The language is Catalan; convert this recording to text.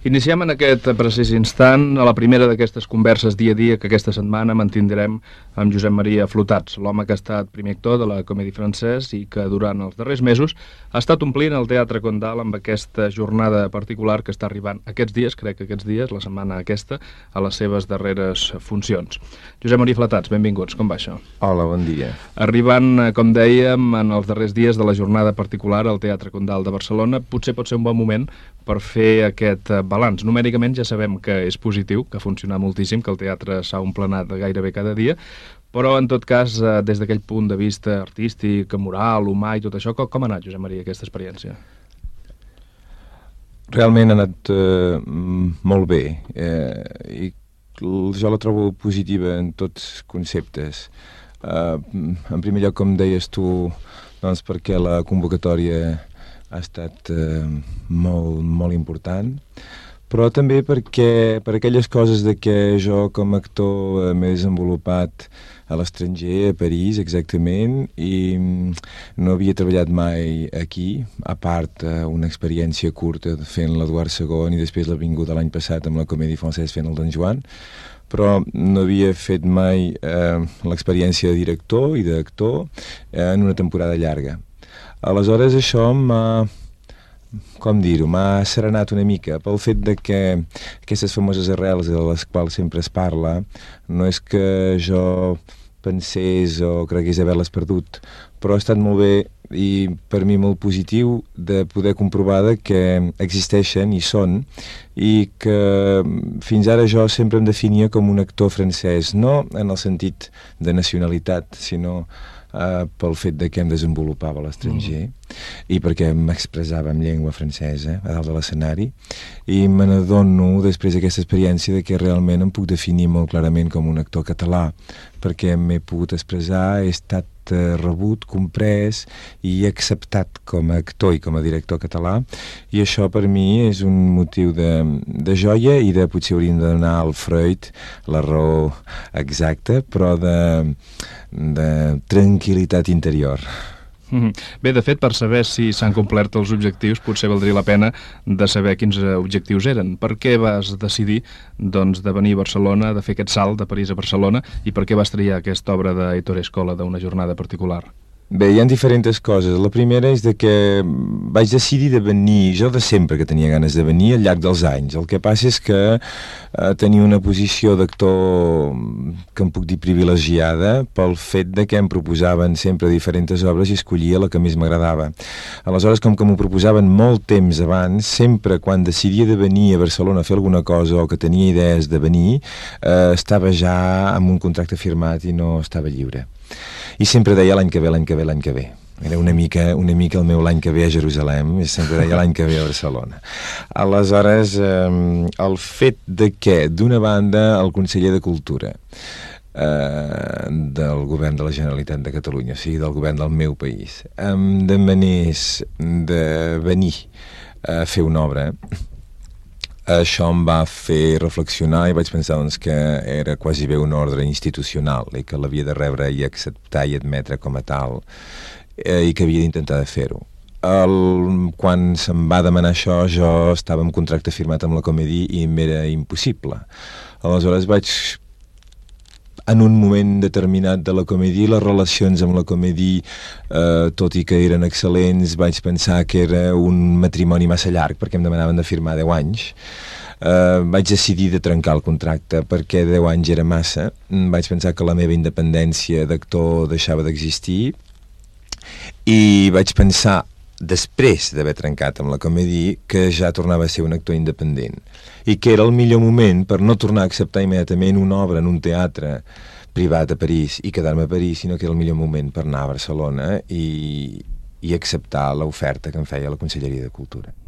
Iniciem en aquest precís instant a la primera d'aquestes converses dia a dia que aquesta setmana mantindrem amb Josep Maria Flotats, l'home que ha estat primer actor de la Comédie Française i que durant els darrers mesos ha estat omplint el Teatre Condal amb aquesta jornada particular que està arribant aquests dies, crec que aquests dies, la setmana aquesta, a les seves darreres funcions. Josep Maria Flotats, benvinguts, com va això? Hola, bon dia. Arribant, com dèiem, en els darrers dies de la jornada particular al Teatre Condal de Barcelona, potser pot ser un bon moment per fer aquest balanç. Numèricament ja sabem que és positiu, que ha funcionat moltíssim, que el teatre s'ha omplenat gairebé cada dia, però en tot cas, des d'aquell punt de vista artístic, moral, humà i tot això, com ha anat, Josep Maria, aquesta experiència? Realment ha anat molt bé, i jo la trobo positiva en tots conceptes. En primer lloc, com deies tu, doncs perquè la convocatòria ha estat molt important, però també perquè per aquelles coses de que jo com a actor m'he desenvolupat a l'estranger, a París exactament, i no havia treballat mai aquí, a part una experiència curta fent l'Eduard II i després l'Avinguda l'any passat amb la Comédie Française fent el Don Juan, però no havia fet mai l'experiència de director i d'actor en una temporada llarga. Aleshores això m'ha serenat una mica pel fet de que aquestes famoses arrels de les quals sempre es parla no és que jo pensés o cregués haver-les perdut, però ha estat molt bé i per mi molt positiu de poder comprovar que existeixen i són, i que fins ara jo sempre em definia com un actor francès, no en el sentit de nacionalitat, sinó pel fet de que em desenvolupava a l'estranger i perquè m'expressava en llengua francesa a dalt de l'escenari, i me n'adono després d'aquesta experiència de que realment em puc definir molt clarament com un actor català, perquè m'he pogut expressar, he estat rebut, comprès i acceptat com a actor i com a director català, i això per mi és un motiu de joia i de potser hauríem de donar al Freud la raó exacta, però de tranquil·litat interior. Bé, de fet, per saber si s'han complert els objectius, potser valdria la pena de saber quins objectius eren. Per què vas decidir doncs, de venir a Barcelona, de fer aquest salt de París a Barcelona, i per què vas triar aquesta obra d'Hèctor Escola d'una jornada particular? Bé, hi ha diferents coses. La primera és de que vaig decidir de venir, jo de sempre que tenia ganes de venir al llarg dels anys. El que passa és que tenia una posició d'actor que em puc dir privilegiada pel fet de que em proposaven sempre diferents obres i escollia la que més m'agradava. Aleshores, com que m'ho proposaven molt temps abans, sempre quan decidia de venir a Barcelona a fer alguna cosa o que tenia idees de venir, estava ja amb un contracte firmat i no estava lliure. I sempre deia l'any que ve. Era una mica el meu l'any que ve a Jerusalem, i sempre deia l'any que ve a Barcelona. Aleshores, el fet de que, d'una banda, el conseller de Cultura del govern de la Generalitat de Catalunya, o sigui, del govern del meu país, em demanés de venir a fer una obra, això em va fer reflexionar i vaig pensar doncs, que era quasi bé un ordre institucional i que l'havia de rebre i acceptar i admetre com a tal, i que havia d'intentar de fer-ho. Quan se'm va demanar això, jo estava en contracte firmat amb la Comédie i m'era impossible. Aleshores vaig, en un moment determinat de la Comédie, les relacions amb la Comédie, tot i que eren excel·lents, vaig pensar que era un matrimoni massa llarg, perquè em demanaven de firmar 10 anys. Vaig decidir de trencar el contracte perquè 10 anys era massa. Vaig pensar que la meva independència d'actor deixava d'existir, i vaig pensar, després d'haver trencat amb la Comédie, que ja tornava a ser un actor independent i que era el millor moment per no tornar a acceptar immediatament una obra en un teatre privat a París i quedar-me a París, sinó que era el millor moment per anar a Barcelona i acceptar l'oferta que em feia la Conselleria de Cultura.